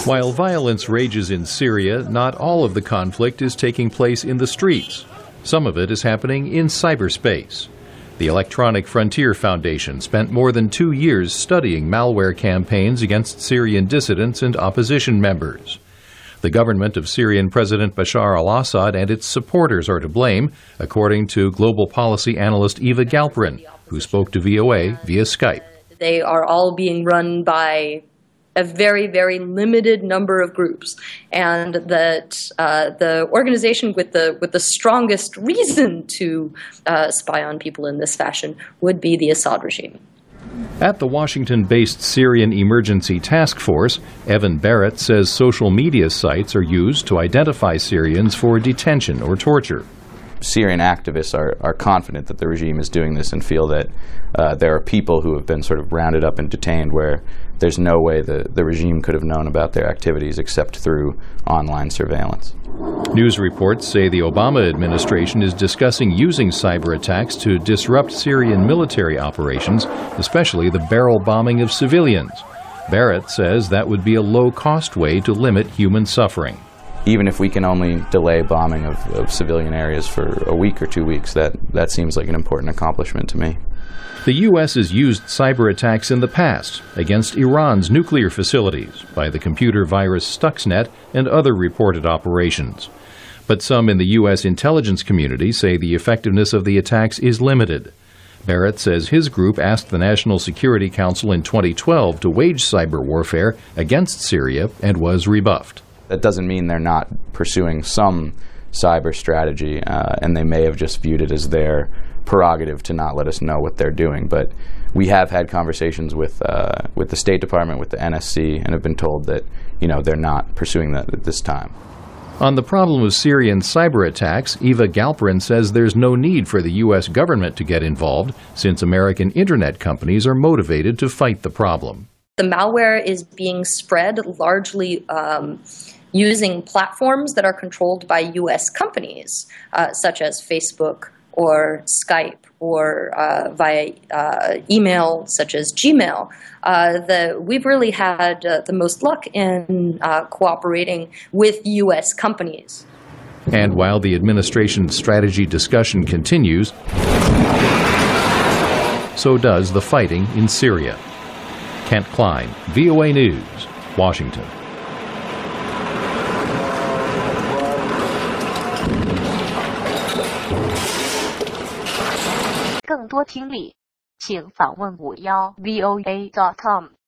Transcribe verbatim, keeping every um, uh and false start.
While violence rages in Syria, not all of the conflict is taking place in the streets. Some of it is happening in cyberspace. The Electronic Frontier Foundation spent more than two years studying malware campaigns against Syrian dissidents and opposition members. The government of Syrian President Bashar al-Assad and its supporters are to blame, according to global policy analyst Eva Galperin, who spoke to V O A via Skype. They are all being run by a very, very limited number of groups, and that uh, the organization with the with the strongest reason to uh, spy on people in this fashion would be the Assad regime. At the Washington-based Syrian Emergency Task Force, Evan Barrett says social media sites are used to identify Syrians for detention or torture. Syrian activists are, are confident that the regime is doing this and feel that uh, there are people who have been sort of rounded up and detained where there's no way the, the regime could have known about their activities except through online surveillance. News reports say the Obama administration is discussing using cyber attacks to disrupt Syrian military operations, especially the barrel bombing of civilians. Barrett says that would be a low-cost way to limit human suffering. Even if we can only delay bombing of, of civilian areas for a week or two weeks, that, that seems like an important accomplishment to me. The U S has used cyber attacks in the past against Iran's nuclear facilities by the computer virus Stuxnet and other reported operations. But some in the U S intelligence community say the effectiveness of the attacks is limited. Barrett says his group asked the National Security Council in twenty twelve to wage cyber warfare against Syria and was rebuffed. That doesn't mean they're not pursuing some cyber strategy, uh, and they may have just viewed it as their prerogative to not let us know what they're doing. But we have had conversations with uh, with the State Department, with the N S C, and have been told that, you know, they're not pursuing that at this time. On the problem of Syrian cyber attacks, Eva Galperin says there's no need for the U S government to get involved, since American internet companies are motivated to fight the problem. The malware is being spread largely um, using platforms that are controlled by U S companies, uh, such as Facebook or Skype, or uh, via uh, email, such as Gmail. Uh, the, we've really had uh, the most luck in uh, cooperating with U S companies. And while the administration's strategy discussion continues, so does the fighting in Syria. Kent Klein, V O A News, Washington. 更多听力，请访问五幺 V O A dot com。